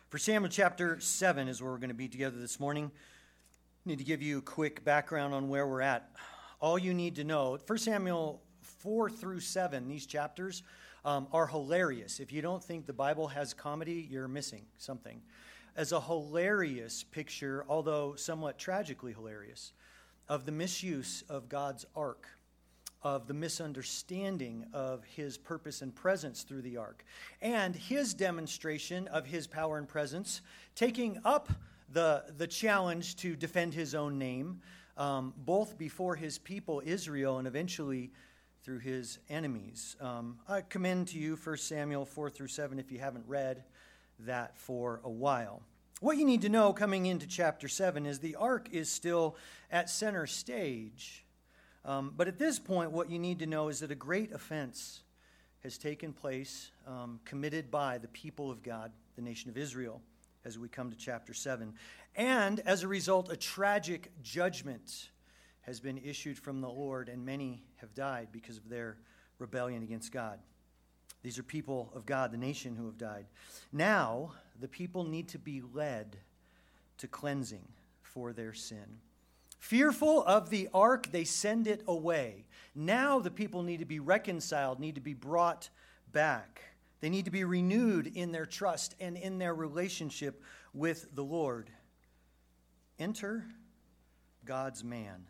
For Samuel chapter 7 is where we're going to be together this morning. I need to give you a quick background on where we're at. All you need to know, 1 Samuel 4 through 7, these chapters are hilarious. If you don't think the Bible has comedy, you're missing something. As a hilarious picture, although somewhat tragically hilarious, of the misuse of God's ark, of the misunderstanding of his purpose and presence through the ark, and his demonstration of his power and presence, taking up the challenge to defend his own name, both before his people Israel and eventually through his enemies. I commend to you 1 Samuel 4 through 7 if you haven't read that for a while. What you need to know coming into chapter 7 is the ark is still at center stage. But at this point, what you need to know is that a great offense has taken place, committed by the people of God, the nation of Israel, as we come to chapter 7. And as a result, a tragic judgment has been issued from the Lord, and many have died because of their rebellion against God. These are people of God, the nation, who have died. Now, the people need to be led to cleansing for their sin. Fearful of the ark, they send it away. Now the people need to be reconciled, need to be brought back. They need to be renewed in their trust and in their relationship with the Lord. Enter God's man.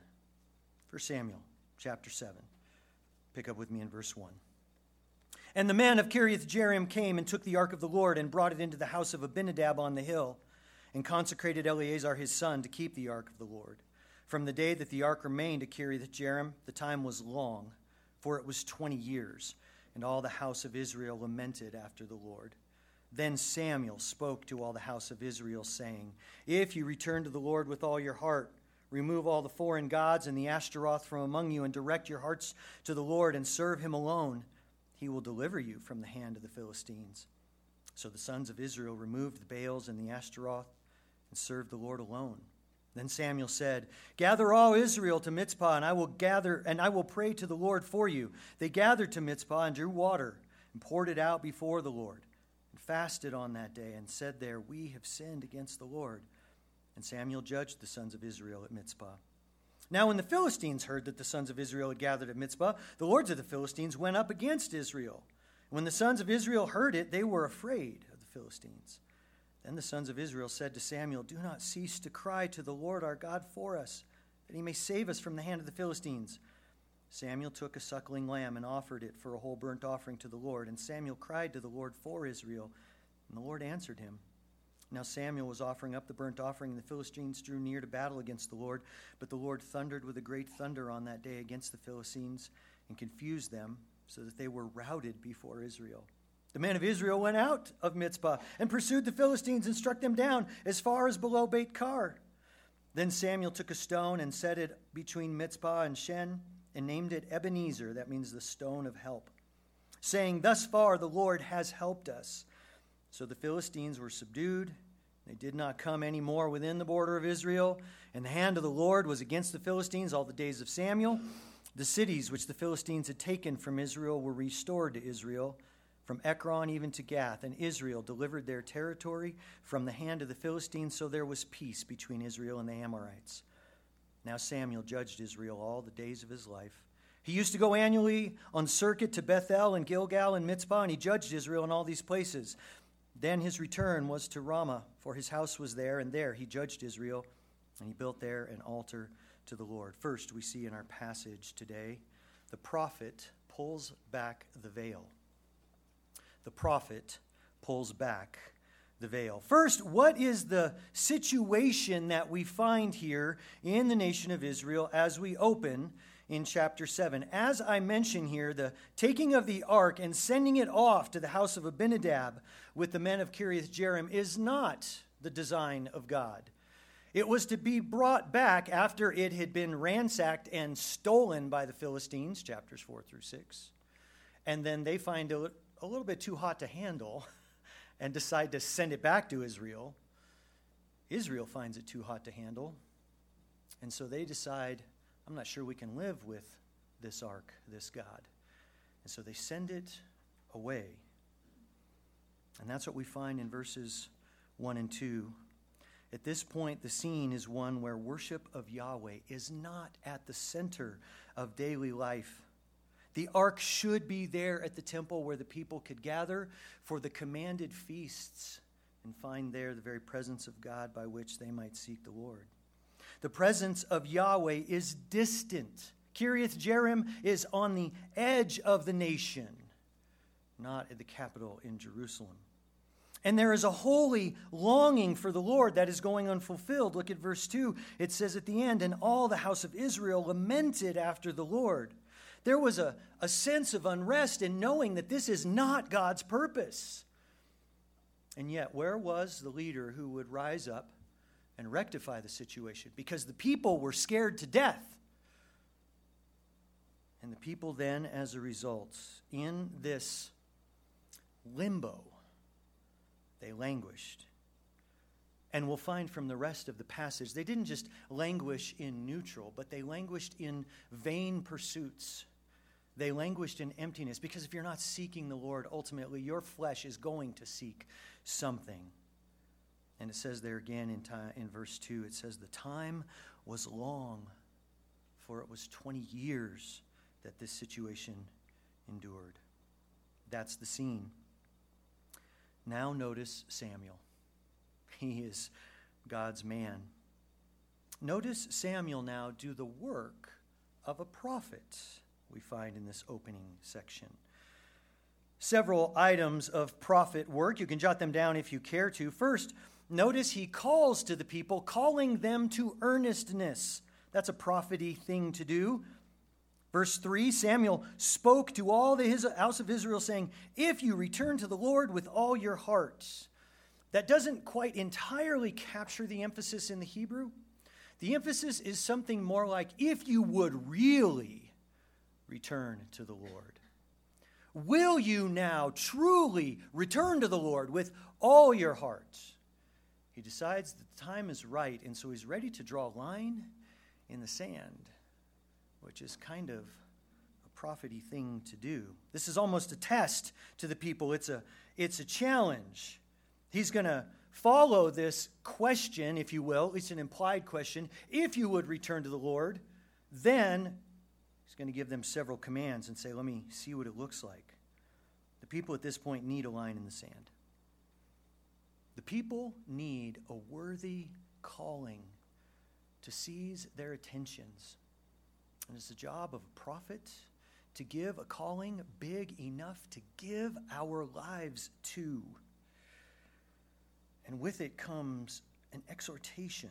1 Samuel chapter 7. Pick up with me in verse 1. And the man of Kiriath-Jearim came and took the ark of the Lord and brought it into the house of Abinadab on the hill and consecrated Eleazar his son to keep the ark of the Lord. From the day that the ark remained at Kiriath-Jearim, the time was long, for it was 20 years, and all the house of Israel lamented after the Lord. Then Samuel spoke to all the house of Israel, saying, If you return to the Lord with all your heart, remove all the foreign gods and the Ashtaroth from among you, and direct your hearts to the Lord and serve him alone, he will deliver you from the hand of the Philistines. So the sons of Israel removed the Baals and the Ashtaroth and served the Lord alone. Then Samuel said, Gather all Israel to Mizpah, and I will pray to the Lord for you. They gathered to Mizpah and drew water and poured it out before the Lord and fasted on that day and said there, We have sinned against the Lord. And Samuel judged the sons of Israel at Mizpah. Now when the Philistines heard that the sons of Israel had gathered at Mizpah, the lords of the Philistines went up against Israel. And when the sons of Israel heard it, they were afraid of the Philistines. Then the sons of Israel said to Samuel, Do not cease to cry to the Lord our God for us, that he may save us from the hand of the Philistines. Samuel took a suckling lamb and offered it for a whole burnt offering to the Lord. And Samuel cried to the Lord for Israel, and the Lord answered him. Now Samuel was offering up the burnt offering, and the Philistines drew near to battle against the Lord. But the Lord thundered with a great thunder on that day against the Philistines and confused them, so that they were routed before Israel. The men of Israel went out of Mizpah and pursued the Philistines and struck them down as far as below Beit-Kar. Then Samuel took a stone and set it between Mizpah and Shen and named it Ebenezer, that means the stone of help, saying, Thus far the Lord has helped us. So the Philistines were subdued. They did not come any more within the border of Israel, and the hand of the Lord was against the Philistines all the days of Samuel. The cities which the Philistines had taken from Israel were restored to Israel, from Ekron even to Gath, and Israel delivered their territory from the hand of the Philistines, so there was peace between Israel and the Amorites. Now Samuel judged Israel all the days of his life. He used to go annually on circuit to Bethel and Gilgal and Mizpah, and he judged Israel in all these places. Then his return was to Ramah, for his house was there, and there he judged Israel, and he built there an altar to the Lord. First, we see in our passage today, the prophet pulls back the veil. The prophet pulls back the veil. First, what is the situation that we find here in the nation of Israel as we open in chapter 7? As I mention here, the taking of the ark and sending it off to the house of Abinadab with the men of Kiriath-Jearim is not the design of God. It was to be brought back after it had been ransacked and stolen by the Philistines, chapters 4 through 6. And then they find it a little bit too hot to handle and decide to send it back to Israel. Israel finds it too hot to handle. And so they decide, I'm not sure we can live with this ark, this God. And so they send it away. And that's what we find in verses 1 and 2. At this point, the scene is one where worship of Yahweh is not at the center of daily life. The ark should be there at the temple where the people could gather for the commanded feasts and find there the very presence of God by which they might seek the Lord. The presence of Yahweh is distant. Kiriath Jearim is on the edge of the nation, not at the capital in Jerusalem. And there is a holy longing for the Lord that is going unfulfilled. Look at verse 2. It says at the end, "And all the house of Israel lamented after the Lord." There was a sense of unrest in knowing that this is not God's purpose. And yet, where was the leader who would rise up and rectify the situation? Because the people were scared to death. And the people then, as a result, in this limbo, they languished. And we'll find from the rest of the passage, they didn't just languish in neutral, but they languished in vain pursuits. They languished in emptiness, because if you're not seeking the Lord, ultimately your flesh is going to seek something. And it says there again in verse 2, it says, "The time was long, for it was 20 years that this situation endured." That's the scene. Now notice Samuel. He is God's man. Notice Samuel now do the work of a prophet, we find in this opening section. Several items of prophet work. You can jot them down if you care to. First, notice he calls to the people, calling them to earnestness. That's a prophet-y thing to do. Verse 3, Samuel spoke to all the house of Israel, saying, "If you return to the Lord with all your heart." That doesn't quite entirely capture the emphasis in the Hebrew. The emphasis is something more like, if you would really return to the Lord. Will you now truly return to the Lord with all your heart? He decides that the time is right, and so he's ready to draw a line in the sand, which is kind of a prophet-y thing to do. This is almost a test to the people. It's a challenge. He's going to follow this question, if you will, at least an implied question. If you would return to the Lord, then he's going to give them several commands and say, let me see what it looks like. The people at this point need a line in the sand. The people need a worthy calling to seize their attentions. And it's the job of a prophet to give a calling big enough to give our lives to. And with it comes an exhortation.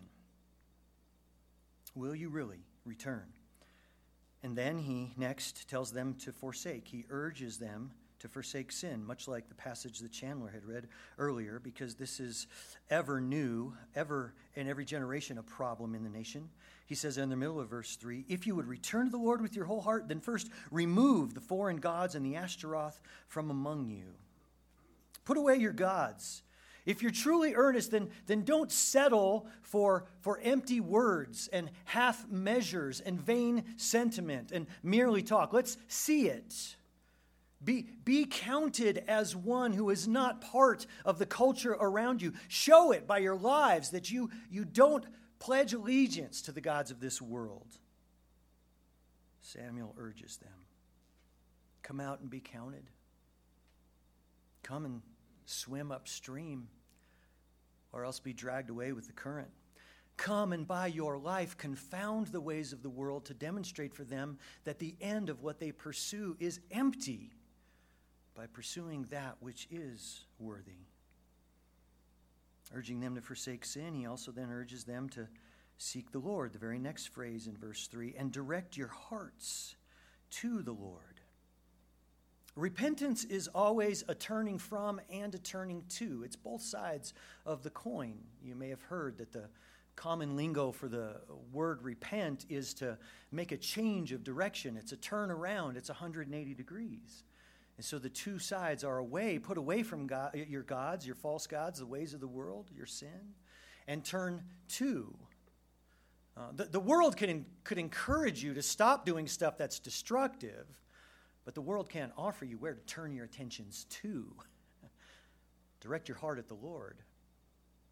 Will you really return? And then he next tells them to forsake. He urges them to forsake sin, much like the passage that Chandler had read earlier, because this is ever new, ever in every generation a problem in the nation. He says in the middle of verse 3, if you would return to the Lord with your whole heart, then first remove the foreign gods and the Ashtaroth from among you. Put away your gods. If you're truly earnest, then don't settle for empty words and half measures and vain sentiment and merely talk. Let's see it. Be counted as one who is not part of the culture around you. Show it by your lives that you don't pledge allegiance to the gods of this world. Samuel urges them, come out and be counted. Come and swim upstream, or else be dragged away with the current. Come and by your life confound the ways of the world to demonstrate for them that the end of what they pursue is empty by pursuing that which is worthy. Urging them to forsake sin, he also then urges them to seek the Lord. The very next phrase in verse 3, and direct your hearts to the Lord. Repentance is always a turning from and a turning to. It's both sides of the coin. You may have heard that the common lingo for the word repent is to make a change of direction. It's a turn around. It's 180 degrees. And so the two sides are put away from God, your gods, your false gods, the ways of the world, your sin, and turn to. The world could encourage you to stop doing stuff that's destructive, but the world can't offer you where to turn your attentions to. Direct your heart at the Lord.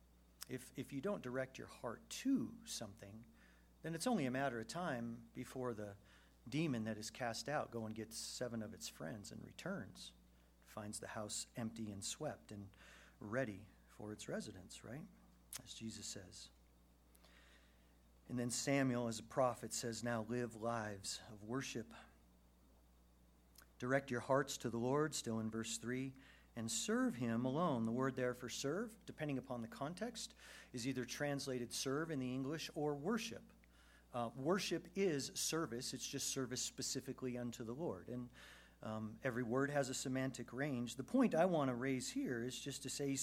If you don't direct your heart to something, then it's only a matter of time before the demon that is cast out go and gets 7 of its friends and returns, finds the house empty and swept and ready for its residents, right? As Jesus says. And then Samuel, as a prophet, says, now live lives of worship. Direct your hearts to the Lord, still in verse 3, and serve him alone. The word there for serve, depending upon the context, is either translated serve in the English or worship. Worship is service. It's just service specifically unto the Lord. And every word has a semantic range. The point I want to raise here is just to say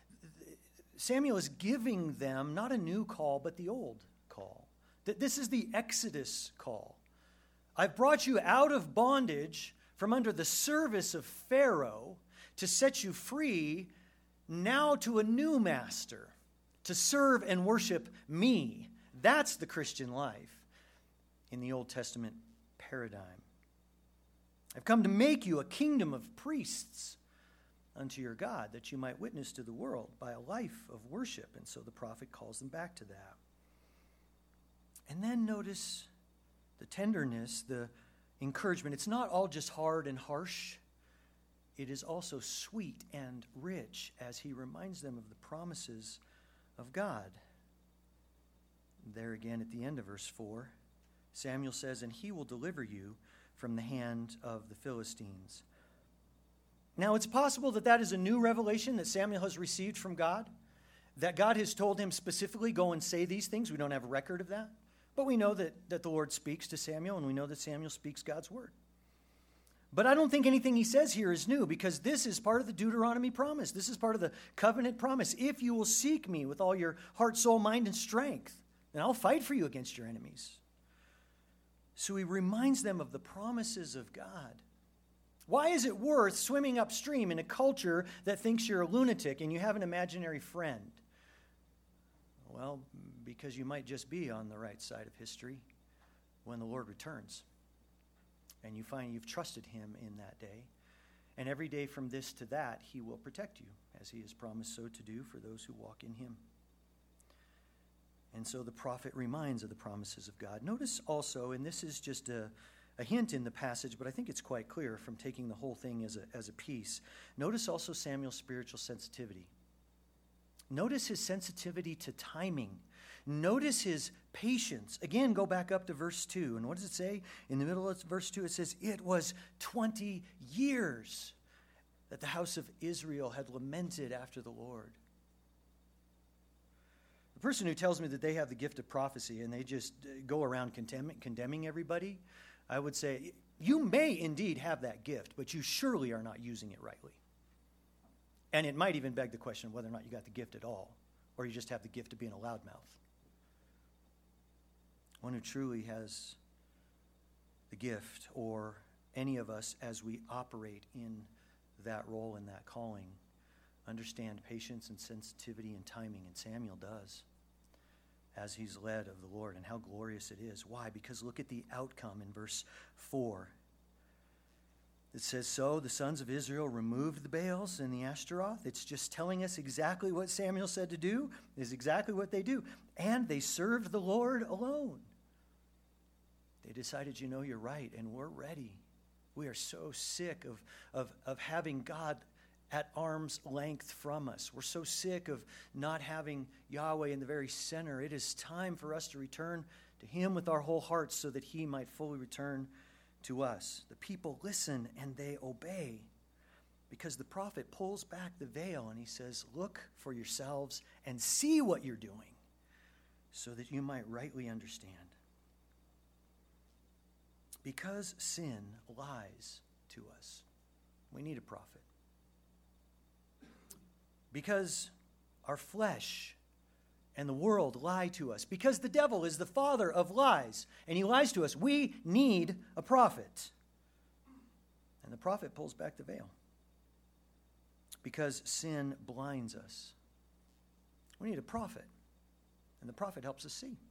Samuel is giving them not a new call, but the old call. This is the Exodus call. I've brought you out of bondage from under the service of Pharaoh to set you free now to a new master, to serve and worship me. That's the Christian life in the Old Testament paradigm. I've come to make you a kingdom of priests unto your God, that you might witness to the world by a life of worship. And so the prophet calls them back to that. And then notice the tenderness, the encouragement. It's not all just hard and harsh. It is also sweet and rich as he reminds them of the promises of God. There again at the end of verse 4, Samuel says, and he will deliver you from the hand of the Philistines. Now, it's possible that that is a new revelation that Samuel has received from God, that God has told him specifically, go and say these things. We don't have a record of that. But we know that the Lord speaks to Samuel, and we know that Samuel speaks God's word. But I don't think anything he says here is new, because this is part of the Deuteronomy promise. This is part of the covenant promise. If you will seek me with all your heart, soul, mind, and strength, then I'll fight for you against your enemies. So he reminds them of the promises of God. Why is it worth swimming upstream in a culture that thinks you're a lunatic and you have an imaginary friend? Well, because you might just be on the right side of history when the Lord returns. And you find you've trusted him in that day. And every day from this to that, he will protect you, as he has promised so to do for those who walk in him. And so the prophet reminds of the promises of God. Notice also, and this is just a hint in the passage, but I think it's quite clear from taking the whole thing as a piece. Notice also Samuel's spiritual sensitivity. Notice his sensitivity to timing. Notice his patience. Again, go back up to verse 2. And what does it say? In the middle of verse 2, it says, it was 20 years that the house of Israel had lamented after the Lord. The person who tells me that they have the gift of prophecy and they just go around condemning everybody, I would say, you may indeed have that gift, but you surely are not using it rightly. And it might even beg the question whether or not you got the gift at all, or you just have the gift of being a loudmouth. One who truly has the gift, or any of us as we operate in that role and that calling, understand patience and sensitivity and timing, and Samuel does, as he's led of the Lord, and how glorious it is. Why? Because look at the outcome in verse 4. It says, so the sons of Israel removed the Baals and the Ashtaroth. It's just telling us exactly what Samuel said to do, is exactly what they do. And they served the Lord alone. They decided, you're right, and we're ready. We are so sick of having God at arm's length from us. We're so sick of not having Yahweh in the very center. It is time for us to return to him with our whole hearts so that he might fully return to us. The people listen and they obey, because the prophet pulls back the veil and he says, look for yourselves and see what you're doing so that you might rightly understand. Because sin lies to us, we need a prophet. Because our flesh and the world lie to us, because the devil is the father of lies and he lies to us, we need a prophet. And the prophet pulls back the veil because sin blinds us. We need a prophet, and the prophet helps us see.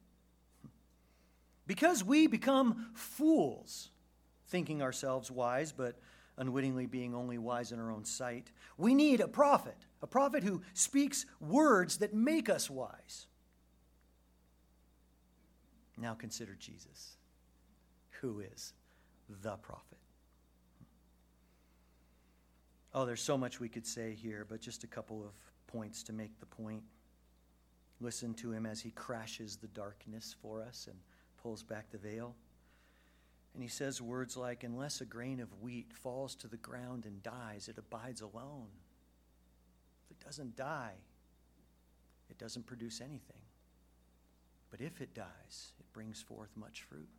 Because we become fools, thinking ourselves wise, but unwittingly being only wise in our own sight. We need a prophet who speaks words that make us wise. Now consider Jesus, who is the prophet. Oh, there's so much we could say here, but just a couple of points to make the point. Listen to him as he crashes the darkness for us and pulls back the veil. And he says words like, unless a grain of wheat falls to the ground and dies, it abides alone. If it doesn't die, it doesn't produce anything. But if it dies, it brings forth much fruit.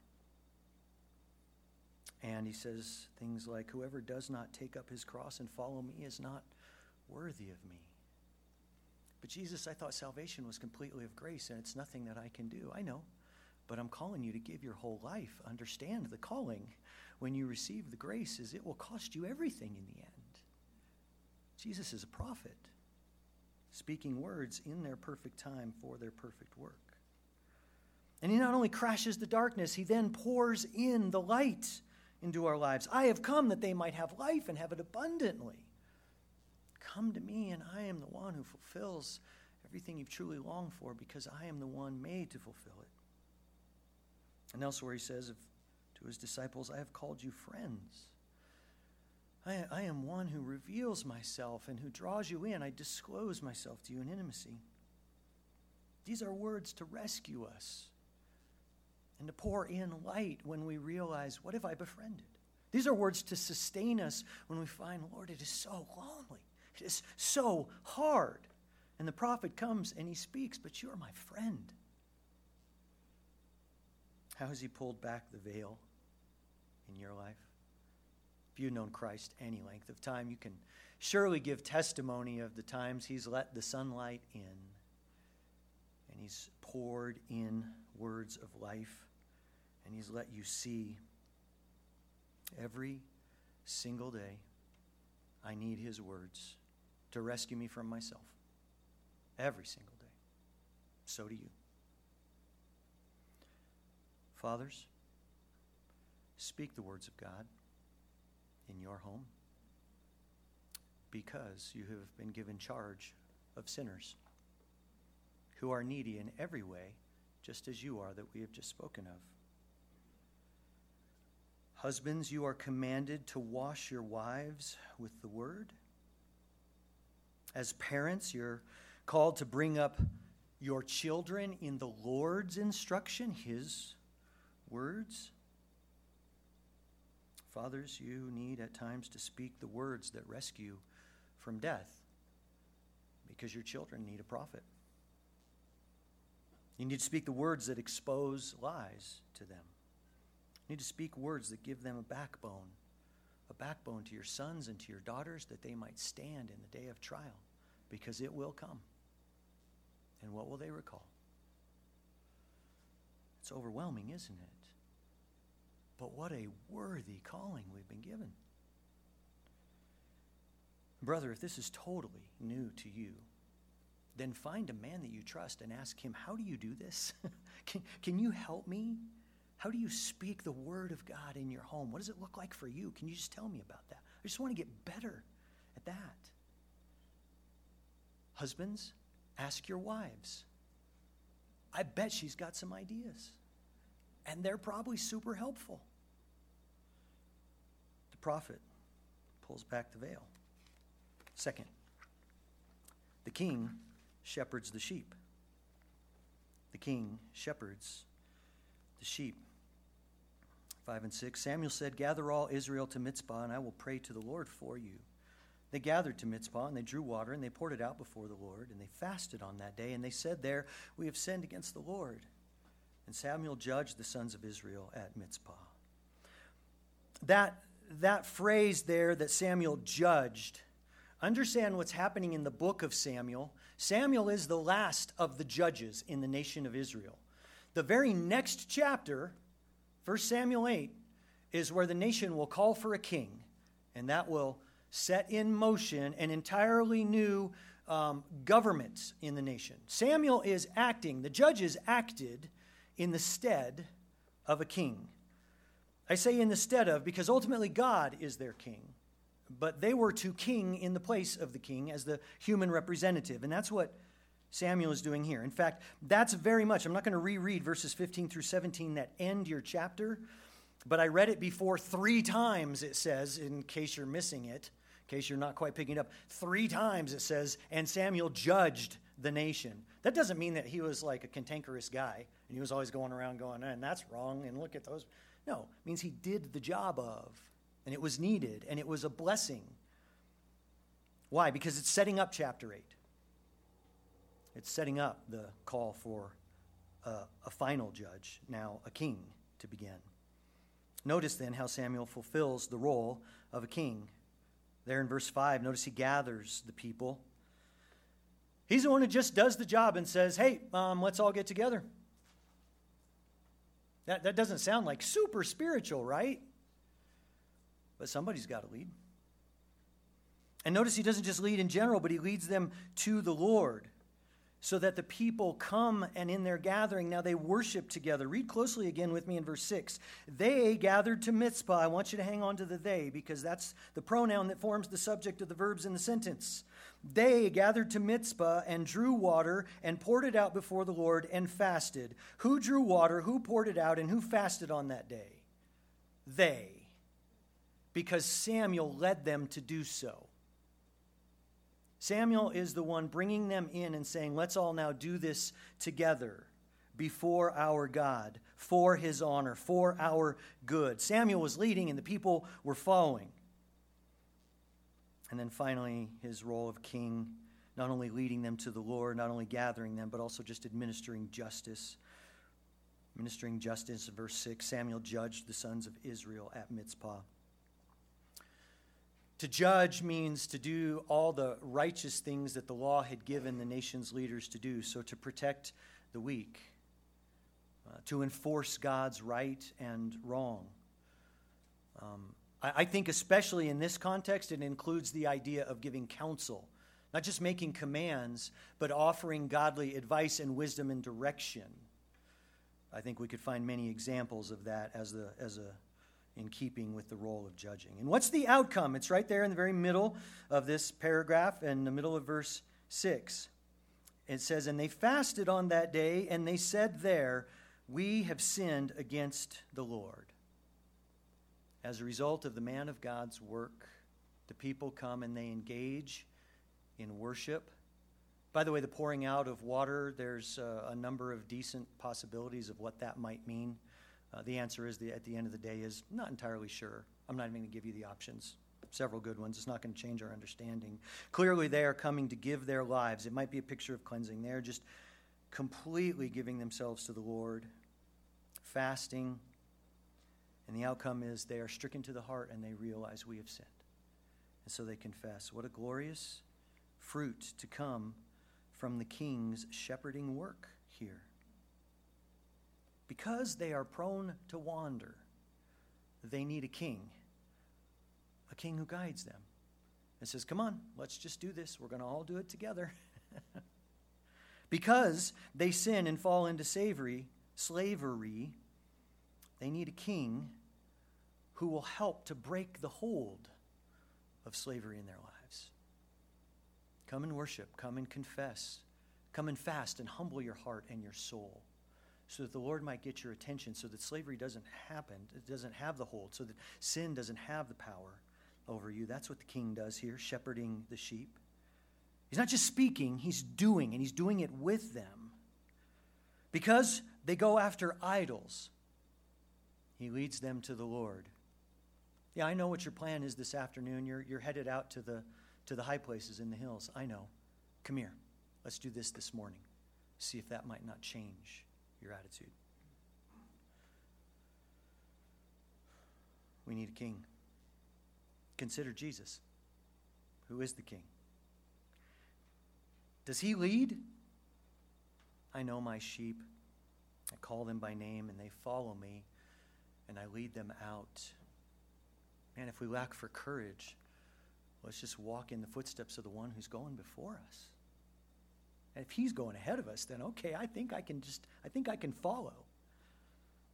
And he says things like, whoever does not take up his cross and follow me is not worthy of me. But Jesus, I thought salvation was completely of grace and it's nothing that I can do. I know, but I'm calling you to give your whole life. Understand the calling when you receive the grace is it will cost you everything in the end. Jesus is a prophet, speaking words in their perfect time for their perfect work. And he not only crashes the darkness, he then pours in the light into our lives. I have come that they might have life and have it abundantly. Come to me, and I am the one who fulfills everything you've truly longed for because I am the one made to fulfill it. And elsewhere he says to his disciples, I have called you friends. I am one who reveals myself and who draws you in. I disclose myself to you in intimacy. These are words to rescue us and to pour in light when we realize, what have I befriended? These are words to sustain us when we find, Lord, it is so lonely. It is so hard. And the prophet comes and he speaks, but you are my friend. How has he pulled back the veil in your life? If you've known Christ any length of time, you can surely give testimony of the times he's let the sunlight in and he's poured in words of life and he's let you see every single day I need his words to rescue me from myself. Every single day. So do you. Fathers, speak the words of God in your home because you have been given charge of sinners who are needy in every way, just as you are that we have just spoken of. Husbands, you are commanded to wash your wives with the word. As parents, you're called to bring up your children in the Lord's instruction, his words. Fathers, you need at times to speak the words that rescue from death because your children need a prophet. You need to speak the words that expose lies to them. You need to speak words that give them a backbone to your sons and to your daughters that they might stand in the day of trial because it will come. And what will they recall? It's overwhelming, isn't it? But what a worthy calling we've been given. Brother, if this is totally new to you, then find a man that you trust and ask him, how do you do this? Can you help me? How do you speak the word of God in your home? What does it look like for you? Can you just tell me about that? I just want to get better at that. Husbands, ask your wives. I bet she's got some ideas. And they're probably super helpful. The prophet pulls back the veil. Second, the king shepherds the sheep. The king shepherds the sheep. 5 and 6, Samuel said, gather all Israel to Mizpah, and I will pray to the Lord for you. They gathered to Mizpah, and they drew water, and they poured it out before the Lord, and they fasted on that day, and they said there, we have sinned against the Lord. And Samuel judged the sons of Israel at Mizpah. That phrase there that Samuel judged, understand what's happening in the book of Samuel. Samuel is the last of the judges in the nation of Israel. The very next chapter, 1 Samuel 8, is where the nation will call for a king, and that will set in motion an entirely new government in the nation. Samuel is acting, the judges acted in the stead of a king. I say in the stead of because ultimately God is their king. but they were to king in the place of the king as the human representative. And that's what Samuel is doing here. In fact, that's very much, I'm not going to reread verses 15 through 17 that end your chapter, but I read it before 3 times, it says, in case you're missing it, in case you're not quite picking it up. 3 times it says, and Samuel judged the nation. That doesn't mean that he was like a cantankerous guy, and he was always going around going, and that's wrong, and look at those. No, it means he did the job of, and it was needed, and it was a blessing. Why? Because it's setting up chapter 8. It's setting up the call for a final judge, now a king, to begin. Notice then how Samuel fulfills the role of a king. There in verse 5, notice he gathers the people. He's the one who just does the job and says, hey, let's all get together. That doesn't sound like super spiritual, right? But somebody's got to lead. And notice he doesn't just lead in general, but he leads them to the Lord, so that the people come and in their gathering, now they worship together. Read closely again with me in verse 6. They gathered to Mizpah. I want you to hang on to the they, because that's the pronoun that forms the subject of the verbs in the sentence. They gathered to Mizpah and drew water and poured it out before the Lord and fasted. Who drew water, who poured it out, and who fasted on that day? They. Because Samuel led them to do so. Samuel is the one bringing them in and saying, let's all now do this together before our God, for his honor, for our good. Samuel was leading and the people were following. And then finally, his role of king, not only leading them to the Lord, not only gathering them, but also just administering justice. Administering justice, verse 6, Samuel judged the sons of Israel at Mizpah. To judge means to do all the righteous things that the law had given the nation's leaders to do. So to protect the weak, to enforce God's right and wrong. I think especially in this context, it includes the idea of giving counsel. Not just making commands, but offering godly advice and wisdom and direction. I think we could find many examples of that in keeping with the role of judging. And what's the outcome? It's right there in the very middle of this paragraph, in the middle of verse 6. It says, and they fasted on that day, and they said there, we have sinned against the Lord. As a result of the man of God's work, the people come and they engage in worship. By the way, the pouring out of water, there's a number of decent possibilities of what that might mean. The answer is, at the end of the day, is not entirely sure. I'm not even going to give you the options. Several good ones. It's not going to change our understanding. Clearly, they are coming to give their lives. It might be a picture of cleansing. They're just completely giving themselves to the Lord, fasting, and the outcome is they are stricken to the heart and they realize we have sinned. And so they confess. What a glorious fruit to come from the king's shepherding work here. Because they are prone to wander, they need a king who guides them and says, come on, let's just do this. We're going to all do it together. Because they sin and fall into slavery, they need a king who will help to break the hold of slavery in their lives. Come and worship, come and confess, come and fast and humble your heart and your soul, so that the Lord might get your attention, so that slavery doesn't happen, it doesn't have the hold, so that sin doesn't have the power over you. That's what the king does here, shepherding the sheep. He's not just speaking, he's doing, and he's doing it with them. Because they go after idols, he leads them to the Lord. Yeah, I know what your plan is this afternoon. You're headed out to the high places in the hills. I know. Come here. Let's do this morning. See if that might not change your attitude. We need a king. Consider Jesus, who is the king. Does he lead? I know my sheep. I call them by name and they follow me and I lead them out. Man, if we lack for courage, let's just walk in the footsteps of the one who's going before us. And if he's going ahead of us, then okay, I think I can follow.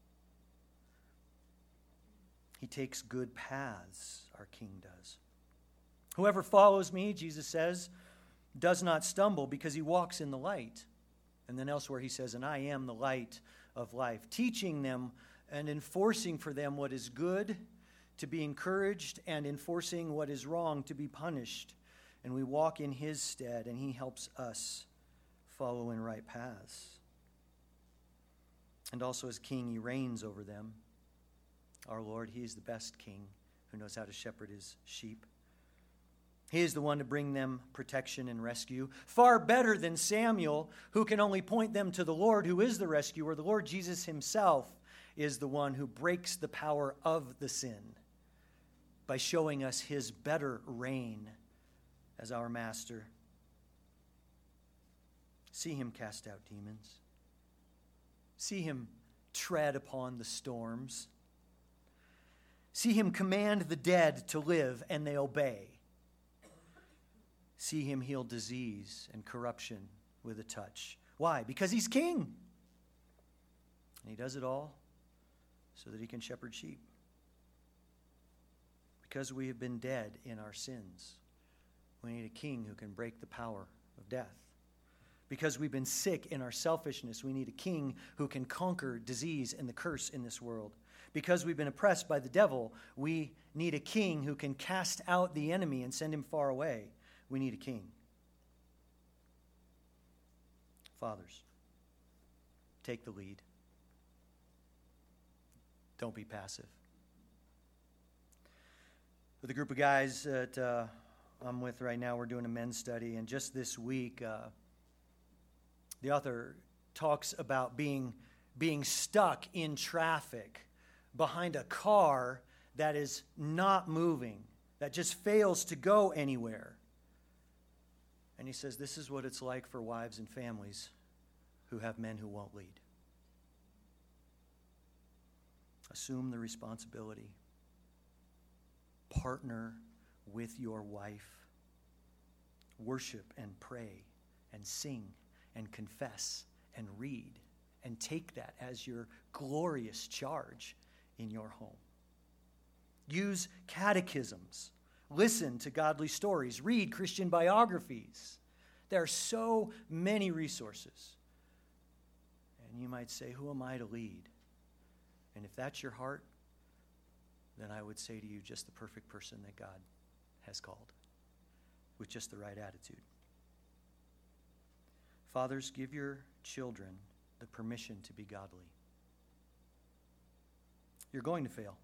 He takes good paths, our king does. Whoever follows me, Jesus says, does not stumble because he walks in the light. And then elsewhere he says, and I am the light of life, teaching them and enforcing for them what is good to be encouraged and enforcing what is wrong to be punished. And we walk in his stead, and he helps us follow in right paths. And also as king, he reigns over them. Our Lord, he is the best king who knows how to shepherd his sheep. He is the one to bring them protection and rescue, far better than Samuel, who can only point them to the Lord, who is the rescuer. The Lord Jesus himself is the one who breaks the power of the sin by showing us his better reign as our master. See him cast out demons. See him tread upon the storms. See him command the dead to live, and they obey. See him heal disease and corruption with a touch. Why? Because he's king. And he does it all so that he can shepherd sheep. Because we have been dead in our sins, we need a king who can break the power of death. Because we've been sick in our selfishness, we need a king who can conquer disease and the curse in this world. Because we've been oppressed by the devil, we need a king who can cast out the enemy and send him far away. We need a king. Fathers, take the lead. Don't be passive. With a group of guys that I'm with right now, we're doing a men's study, and just this week, the author talks about being stuck in traffic behind a car that is not moving, that just fails to go anywhere. And he says, this is what it's like for wives and families who have men who won't lead. Assume the responsibility. Partner with your wife. Worship and pray and sing and confess and read and take that as your glorious charge in your home. Use catechisms. Listen to godly stories. Read Christian biographies. There are so many resources. And you might say, who am I to lead? And if that's your heart, then I would say to you, just the perfect person that God has called, with just the right attitude. Fathers, give your children the permission to be godly. You're going to fail.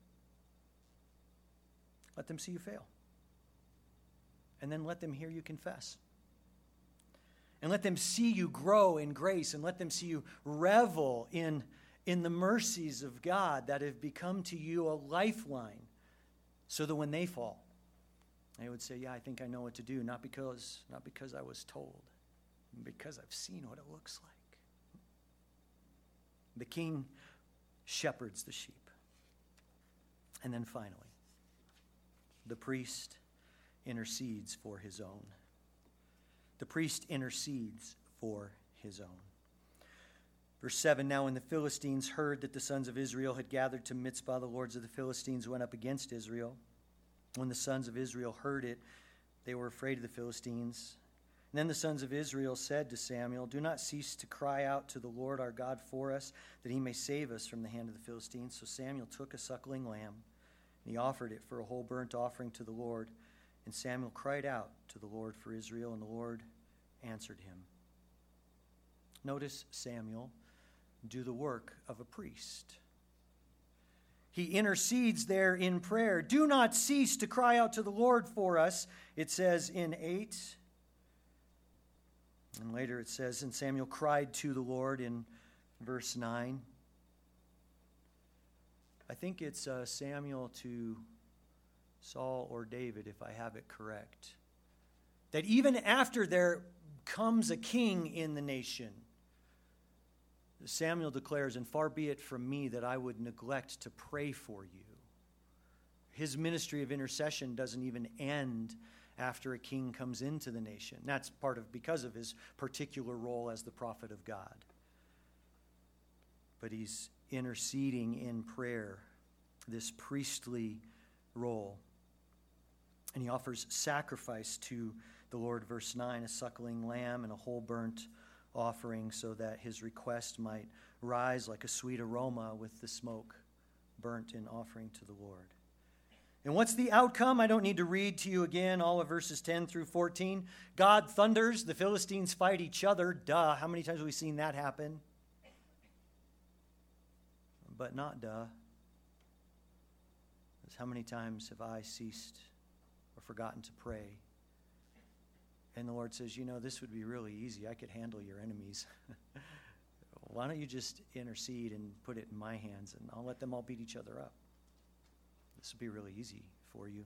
Let them see you fail. And then let them hear you confess. And let them see you grow in grace, and let them see you revel in the mercies of God that have become to you a lifeline, so that when they fall, they would say, yeah, I think I know what to do, not because I was told, because I've seen what it looks like. The king shepherds the sheep. And then finally, the priest intercedes for his own. The priest intercedes for his own. Verse 7, now when the Philistines heard that the sons of Israel had gathered to Mizpah, the lords of the Philistines went up against Israel. When the sons of Israel heard it, they were afraid of the Philistines. And then the sons of Israel said to Samuel, do not cease to cry out to the Lord our God for us, that he may save us from the hand of the Philistines. So Samuel took a suckling lamb, and he offered it for a whole burnt offering to the Lord. And Samuel cried out to the Lord for Israel, and the Lord answered him. Notice Samuel do the work of a priest. He intercedes there in prayer. Do not cease to cry out to the Lord for us, it says in 8. And later it says, and Samuel cried to the Lord in verse 9. I think it's Samuel to Saul or David, if I have it correct. That even after there comes a king in the nation, Samuel declares, and far be it from me that I would neglect to pray for you. His ministry of intercession doesn't even end after a king comes into the nation. That's because of his particular role as the prophet of God. But he's interceding in prayer, this priestly role. And he offers sacrifice to the Lord, verse 9, a suckling lamb and a whole burnt offering so that his request might rise like a sweet aroma with the smoke burnt in offering to the Lord. And what's the outcome? I don't need to read to you again all of verses 10 through 14. God thunders, the Philistines fight each other. Duh, how many times have we seen that happen? But not duh. Because how many times have I ceased or forgotten to pray? And the Lord says, this would be really easy. I could handle your enemies. Why don't you just intercede and put it in my hands, and I'll let them all beat each other up. This would be really easy for you.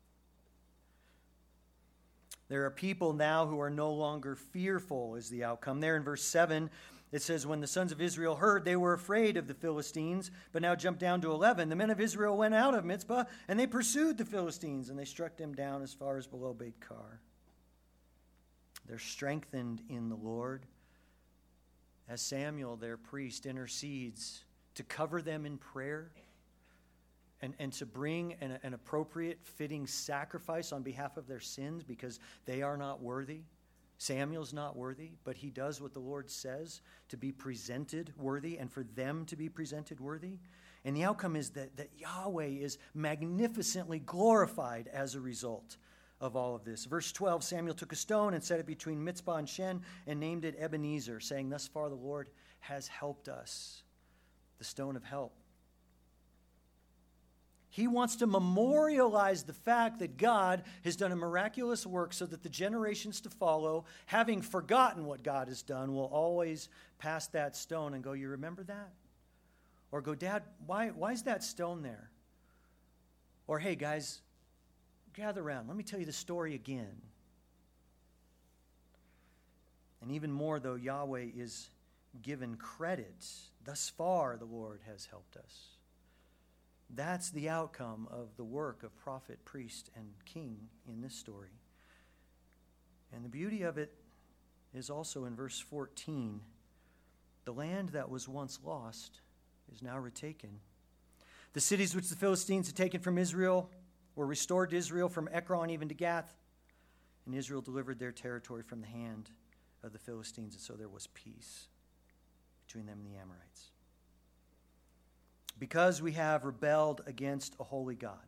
There are people now who are no longer fearful is the outcome. There in verse 7, it says, when the sons of Israel heard, they were afraid of the Philistines. But now jump down to 11. The men of Israel went out of Mizpah, and they pursued the Philistines, and they struck them down as far as below Beth-kar. They're strengthened in the Lord. As Samuel, their priest, intercedes to cover them in prayer and to bring an appropriate, fitting sacrifice on behalf of their sins because they are not worthy. Samuel's not worthy, but he does what the Lord says to be presented worthy and for them to be presented worthy. And the outcome is that Yahweh is magnificently glorified as a result of all of this. Verse 12, Samuel took a stone and set it between Mizpah and Shen and named it Ebenezer, saying, thus far the Lord has helped us. The stone of help. He wants to memorialize the fact that God has done a miraculous work so that the generations to follow, having forgotten what God has done, will always pass that stone and go, you remember that? Or go, Dad, why is that stone there? Or, hey, guys, gather around. Let me tell you the story again. And even more, though, Yahweh is given credit. Thus far, the Lord has helped us. That's the outcome of the work of prophet, priest, and king in this story. And the beauty of it is also in verse 14. The land that was once lost is now retaken. The cities which the Philistines had taken from Israel were restored to Israel from Ekron even to Gath. And Israel delivered their territory from the hand of the Philistines. And so there was peace between them and the Amorites. Because we have rebelled against a holy God,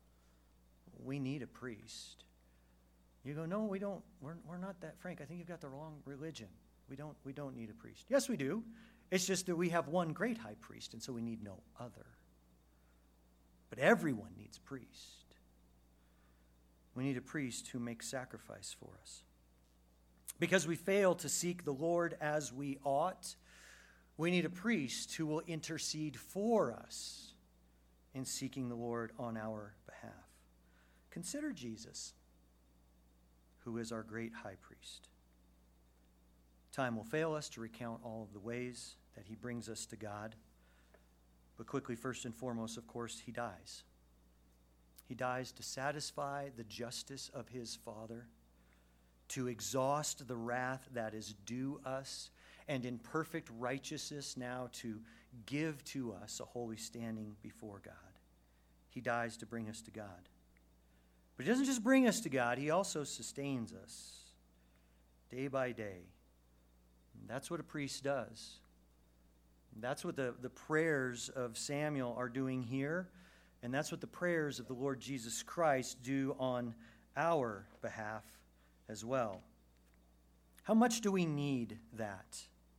we need a priest. You go, no, we don't. We're not that frank. I think you've got the wrong religion. We don't need a priest. Yes, we do. It's just that we have one great high priest, and so we need no other. But everyone needs a priest. We need a priest who makes sacrifice for us. Because we fail to seek the Lord as we ought, we need a priest who will intercede for us in seeking the Lord on our behalf. Consider Jesus, who is our great high priest. Time will fail us to recount all of the ways that he brings us to God. But quickly, first and foremost, of course, he dies. He dies to satisfy the justice of his Father, to exhaust the wrath that is due us, and in perfect righteousness now to give to us a holy standing before God. He dies to bring us to God. But he doesn't just bring us to God, he also sustains us day by day. And that's what a priest does. And that's what the prayers of Samuel are doing here. And that's what the prayers of the Lord Jesus Christ do on our behalf as well. How much do we need that?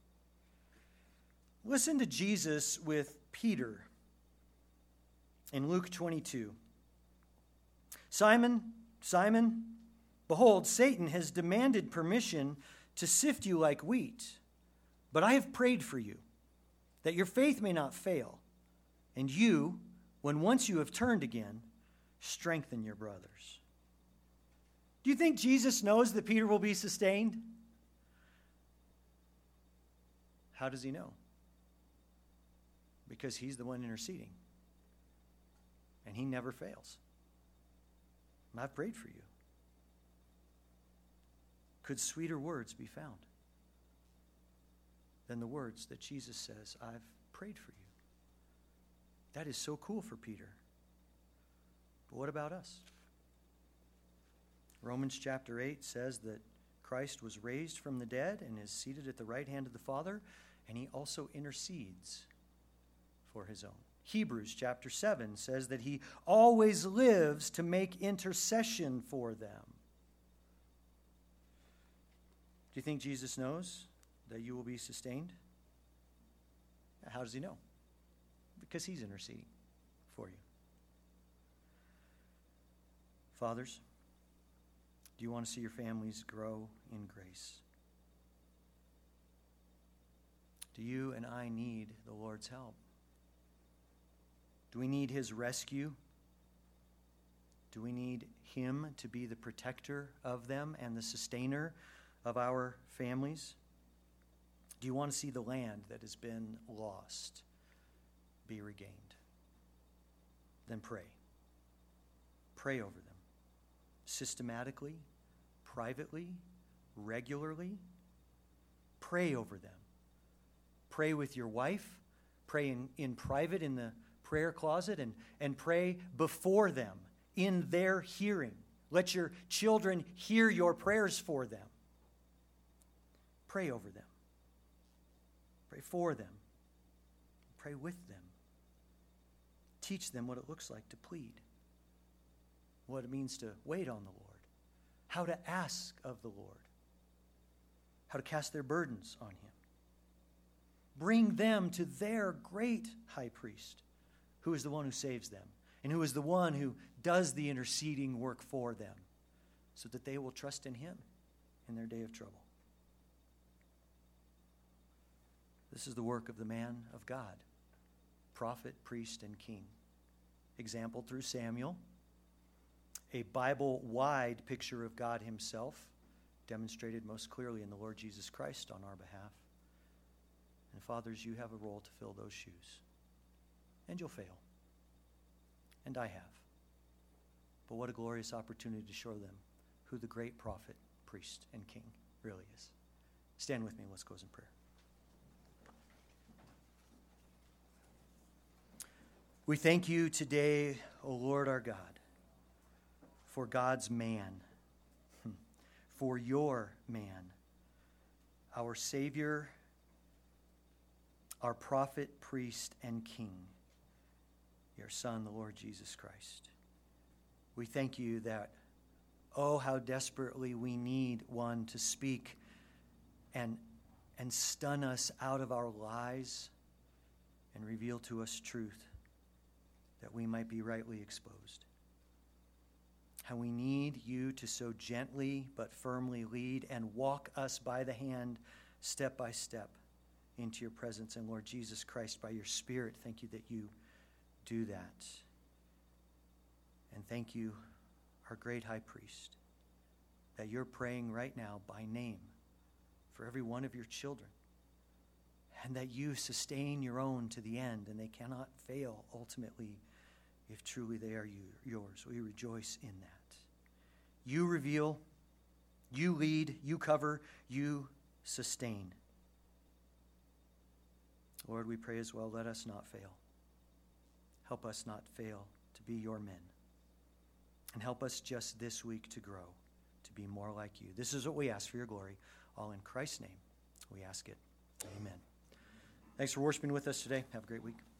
Listen to Jesus with Peter in Luke 22. Simon, Simon, behold, Satan has demanded permission to sift you like wheat. But I have prayed for you, that your faith may not fail. And you, when once you have turned again, strengthen your brothers. Do you think Jesus knows that Peter will be sustained? How does he know? Because he's the one interceding. And he never fails. And I've prayed for you. Could sweeter words be found than the words that Jesus says, I've prayed for you? That is so cool for Peter. But what about us? Romans chapter 8 says that Christ was raised from the dead and is seated at the right hand of the Father, and he also intercedes for his own. Hebrews chapter 7 says that he always lives to make intercession for them. Do you think Jesus knows that you will be sustained? How does he know? Because he's interceding for you. Fathers, do you want to see your families grow in grace? Do you and I need the Lord's help? Do we need his rescue? Do we need him to be the protector of them and the sustainer of our families? Do you want to see the land that has been lost be regained? Then pray. Pray over them. Systematically, privately, regularly. Pray over them. Pray with your wife. Pray in private in the prayer closet, and pray before them in their hearing. Let your children hear your prayers for them. Pray over them. Pray for them. Pray with them. Teach them what it looks like to plead, what it means to wait on the Lord, how to ask of the Lord, how to cast their burdens on him. Bring them to their great high priest, who is the one who saves them, and who is the one who does the interceding work for them, so that they will trust in him in their day of trouble. This is the work of the man of God, prophet, priest, and king, exampled through Samuel, a Bible-wide picture of God himself, demonstrated most clearly in the Lord Jesus Christ on our behalf. And fathers, you have a role to fill those shoes. And you'll fail. And I have. But what a glorious opportunity to show them who the great prophet, priest, and king really is. Stand with me and let's close in prayer. We thank you today, O Lord our God, for God's man, for your man, our Savior, our prophet, priest, and king, your Son, the Lord Jesus Christ. We thank you that, oh, how desperately we need one to speak and stun us out of our lies and reveal to us truth that we might be rightly exposed. How we need you to so gently but firmly lead and walk us by the hand step by step into your presence. And Lord Jesus Christ, by your Spirit, thank you that you do that. And thank you, our great high priest, that you're praying right now by name for every one of your children, and that you sustain your own to the end, and they cannot fail ultimately if truly they are yours. We rejoice in that. You reveal, you lead, you cover, you sustain. Lord, we pray as well, let us not fail. Help us not fail to be your men. And help us just this week to grow, to be more like you. This is what we ask for your glory. All in Christ's name, we ask it. Amen. Thanks for worshiping with us today. Have a great week.